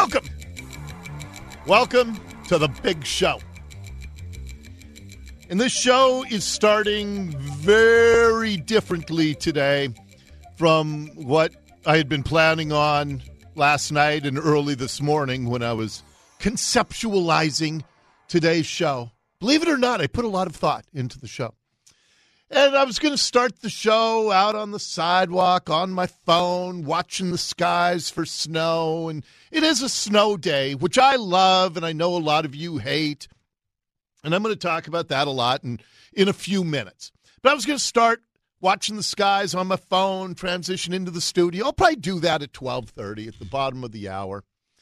Welcome. Welcome to the big show. And this show is starting very differently today from what I had been planning on last night and early this morning when I was conceptualizing today's show. Believe it or not, I put a lot of thought into the show. And I was going to start the show out on the sidewalk, on my phone, watching the skies for snow. And it is a snow day, which I love, and I know a lot of you hate. And I'm going to talk about that a lot in a few minutes. But I was going to start watching the skies on my phone, transition into the studio. I'll probably do that at 12:30 at the bottom of the hour.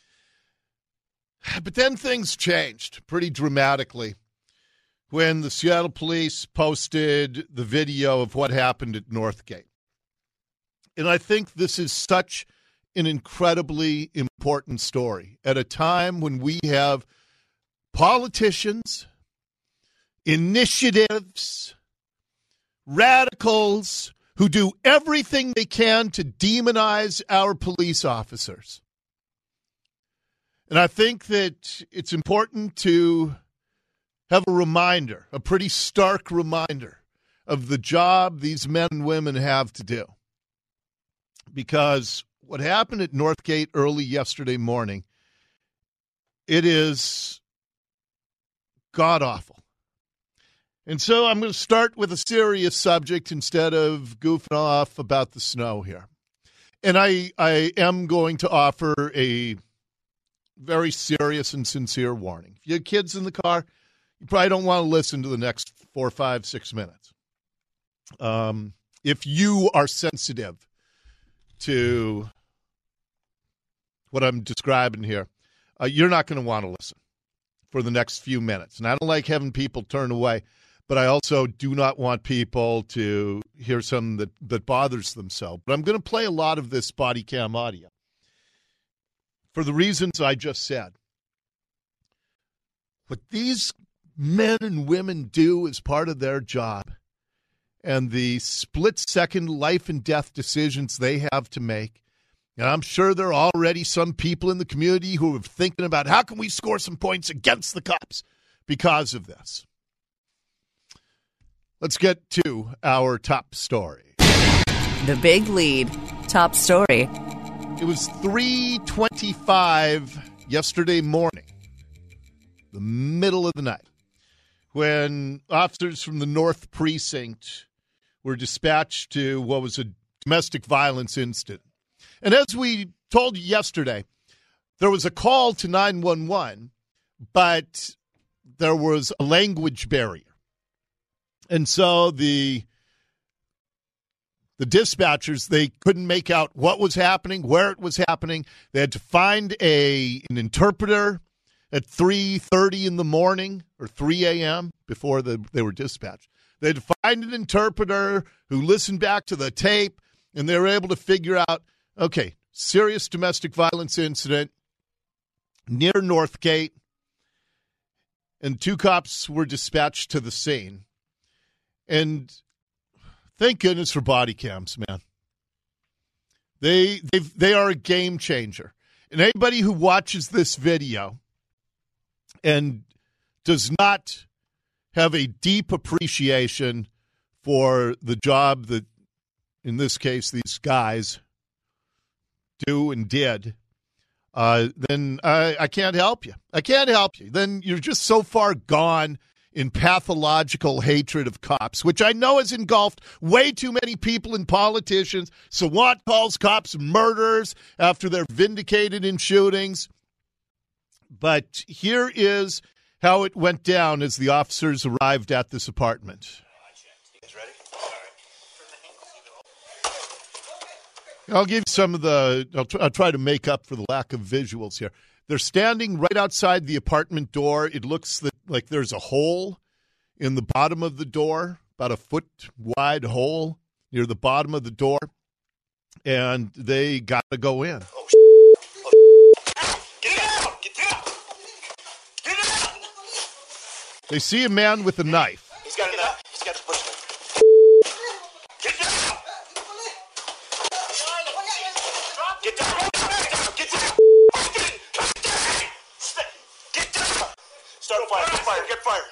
But then things changed pretty dramatically when the Seattle police posted the video of what happened at Northgate. And I think this is such an incredibly important story at a time when we have politicians, initiatives, radicals who do everything they can to demonize our police officers. And I think that it's important to have a reminder, a pretty stark reminder of the job these men and women have to do. Because what happened at Northgate early yesterday morning, it is god-awful. And so I'm going to start with a serious subject instead of goofing off about the snow here. And I am going to offer a very serious and sincere warning. If you have kids in the car, you probably don't want to listen to the next 4, 5, 6 minutes. If you are sensitive to what I'm describing here, you're not going to want to listen for the next few minutes. And I don't like having people turn away, but I also do not want people to hear something that bothers themselves. But I'm going to play a lot of this body cam audio for the reasons I just said. What these men and women do as part of their job and the split-second life and death decisions they have to make. And I'm sure there are already some people in the community who are thinking about how can we score some points against the cops because of this. Let's get to our top story. The big lead. Top story. It was 3:25 yesterday morning, the middle of the night, when officers from the North Precinct were dispatched to what was a domestic violence incident. And as we told you yesterday, there was a call to 911, but there was a language barrier. And so the dispatchers, they couldn't make out what was happening, where it was happening. They had to find an interpreter at 3:30 in the morning or 3 a.m. before they were dispatched. They had to find an interpreter who listened back to the tape, and they were able to figure out, okay, serious domestic violence incident near Northgate, and 2 cops were dispatched to the scene. And thank goodness for body cams, man. They are a game changer. And anybody who watches this video and does not have a deep appreciation for the job that, in this case, these guys do and did, then I can't help you. I can't help you. Then you're just so far gone in pathological hatred of cops, which I know has engulfed way too many people and politicians. Sawant calls cops murderers after they're vindicated in shootings. But here is how it went down as the officers arrived at this apartment. You guys ready? All right. I'll give you some of the, I'll try to make up for the lack of visuals here. They're standing right outside the apartment door. It looks like there's a hole in the bottom of the door, about a foot wide hole near the bottom of the door, and they got to go in. Oh, get out! Get out! Get out! They see a man with a knife. He's got a knife. He's got the bush knife. Get down! Get down! Get down! Get down! fire. Get fire.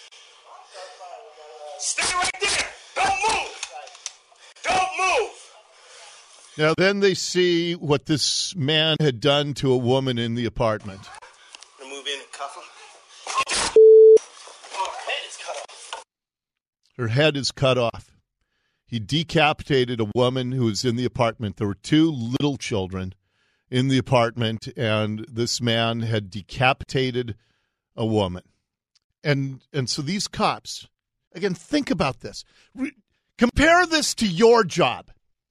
Stay right there. Don't move. Don't move. Now, then they see what this man had done to a woman in the apartment. I'm gonna move in and cuff him. Oh, her head is cut off. Her head is cut off. He decapitated a woman who was in the apartment. There were two little children in the apartment, and this man had decapitated a woman. And so these cops, again, think about this. Compare this to your job.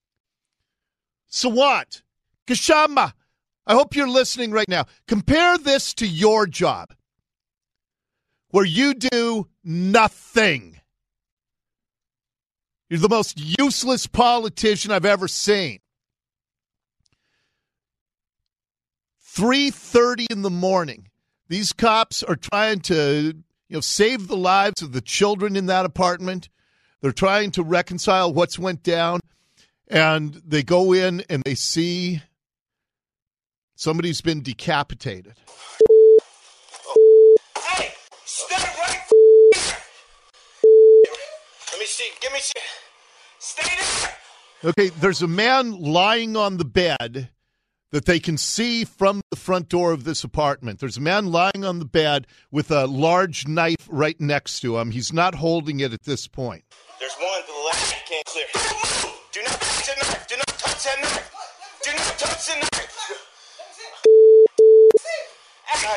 Sawant, Kashama, I hope you're listening right now. Compare this to your job, where you do nothing. You're the most useless politician I've ever seen. 3:30 in the morning. These cops are trying to, save the lives of the children in that apartment. They're trying to reconcile what's went down. And they go in and they see somebody's been decapitated. Hey, stay right there. Let me see. Give me some. Stay there. Okay, there's a man lying on the bed that they can see from the front door of this apartment. There's a man lying on the bed with a large knife right next to him. He's not holding it at this point. There's one to the left. You can't clear. Do not touch that knife. Do not touch that knife. Do not touch the knife. God.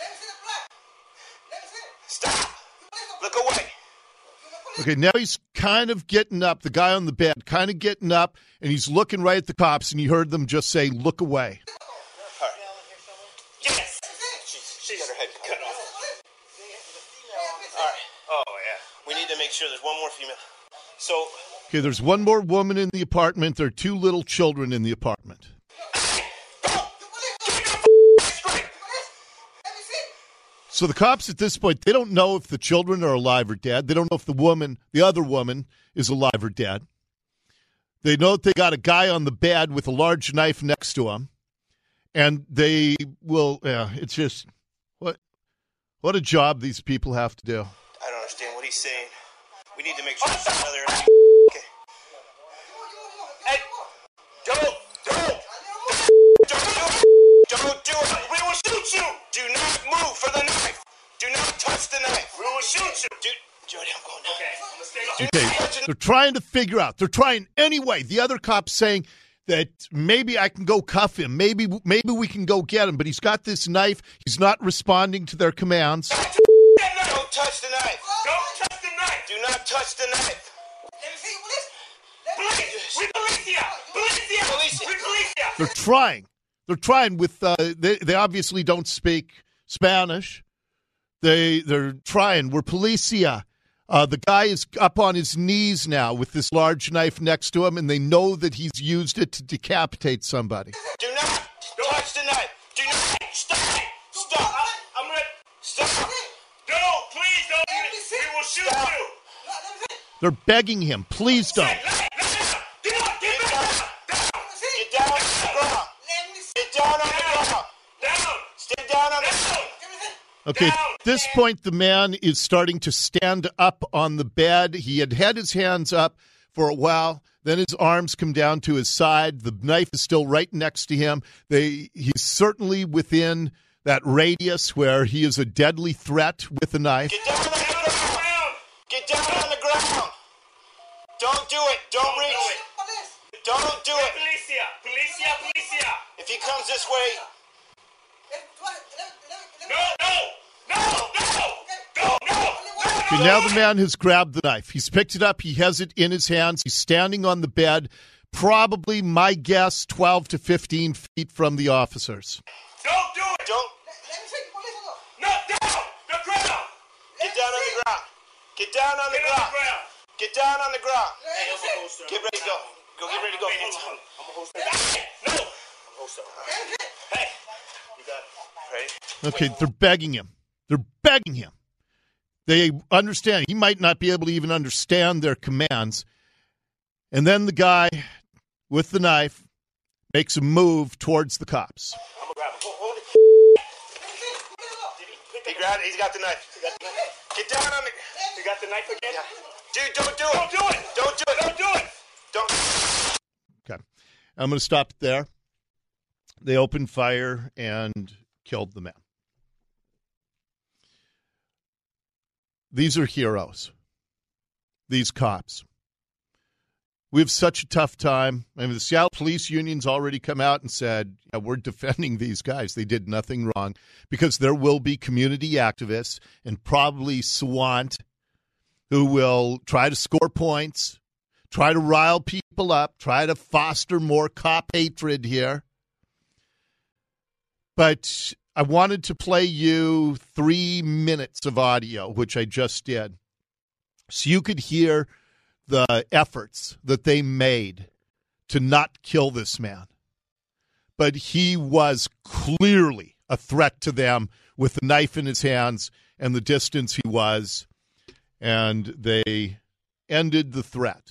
Stop. Look away. Okay, now he's kind of getting up, the guy on the bed, kind of getting up, and he's looking right at the cops, and you heard them just say, look away. All right. Yes. She got her head cut off. All right. Oh, yeah. We need to make sure there's one more female. So... Okay, there's one more woman in the apartment. There are two little children in the apartment. So the cops at this point, they don't know if the children are alive or dead. They don't know if the other woman, is alive or dead. They know that they got a guy on the bed with a large knife next to him. And they will, it's just, what a job these people have to do. I don't understand what he's saying. We need to make sure there's another... Okay. Hey, don't do it. We will shoot you. Do not move for the knife. Do not touch the knife. We will shoot you. Jody, I'm going down. Okay, I'm going to stay Okay, they're trying to figure out. They're trying anyway. The other cop's saying that maybe I can go cuff him. Maybe we can go get him. But he's got this knife. He's not responding to their commands. Don't touch the knife. Don't touch the knife. Do not touch the knife. Let me see. Policia. They're trying. They're trying with. They obviously don't speak Spanish. They're trying. We're policia. The guy is up on his knees now with this large knife next to him, and they know that he's used it to decapitate somebody. Do not touch the knife. Do not stop. I'm gonna stop. Don't, please don't. We will shoot you. They're begging him, please don't. Get down on the ground. Get down on the ground. Down. Stay down on the ground. Okay, at this point, the man is starting to stand up on the bed. He had his hands up for a while. Then his arms come down to his side. The knife is still right next to him. He's certainly within that radius where he is a deadly threat with a knife. Get down on the ground. Get down on the ground. Don't do it. Don't reach. Don't do it. Policia. If he comes this way. No. Okay, now the man has grabbed the knife. He's picked it up. He has it in his hands. He's standing on the bed, probably, my guess, 12 to 15 feet from the officers. Don't do it. Don't. No, down. The ground. Get down on the ground. Get down on the ground. Get down on the ground. Get ready to go. Get ready to go. Hands up. I'm a holster. No. I'm a holster. Hey. You got it. Ready? Okay, they're begging him. They understand. He might not be able to even understand their commands. And then the guy with the knife makes a move towards the cops. I'm going to grab him. Hold it. Did he pick He's got the knife. Get down on the... You got the knife again? Yeah. Dude, don't do it. Don't do it. Don't do it. Don't do it. Don't. Okay. I'm going to stop it there. They opened fire and killed the man. These are heroes. These cops. We have such a tough time. I mean, the Seattle Police Union's already come out and said, yeah, we're defending these guys. They did nothing wrong, because there will be community activists and probably SWAT who will try to score points, try to rile people up, try to foster more cop hatred here. But I wanted to play you 3 minutes of audio, which I just did, so you could hear the efforts that they made to not kill this man. But he was clearly a threat to them with the knife in his hands and the distance he was, and they ended the threat.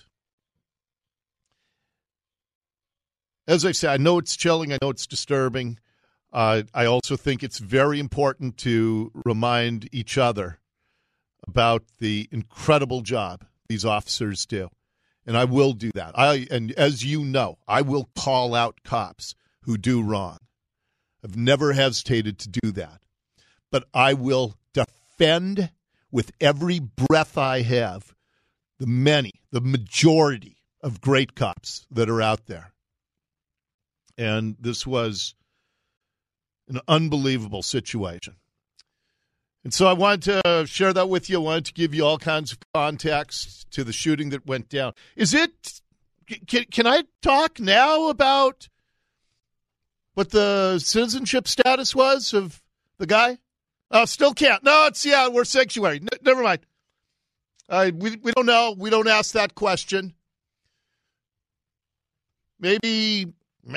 As I say, I know it's chilling, I know it's disturbing. I also think it's very important to remind each other about the incredible job these officers do. And I will do that. And as you know, I will call out cops who do wrong. I've never hesitated to do that. But I will defend with every breath I have the majority of great cops that are out there. And this was an unbelievable situation. And so I wanted to share that with you. I wanted to give you all kinds of context to the shooting that went down. Can I talk now about what the citizenship status was of the guy? Oh, still can't. No, we're sanctuary. Never mind. We don't know. We don't ask that question. Maybe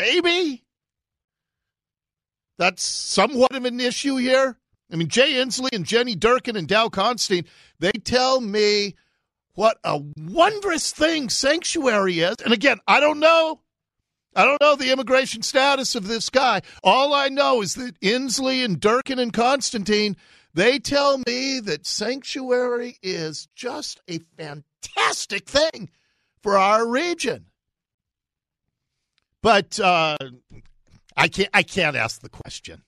that's somewhat of an issue here. I mean, Jay Inslee and Jenny Durkin and Dow Constantine, they tell me what a wondrous thing sanctuary is. And again, I don't know the immigration status of this guy. All I know is that Inslee and Durkin and Constantine, they tell me that sanctuary is just a fantastic thing for our region. But I can't ask the question.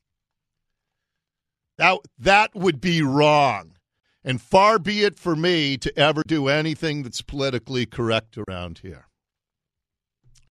That would be wrong. And far be it for me to ever do anything that's politically correct around here.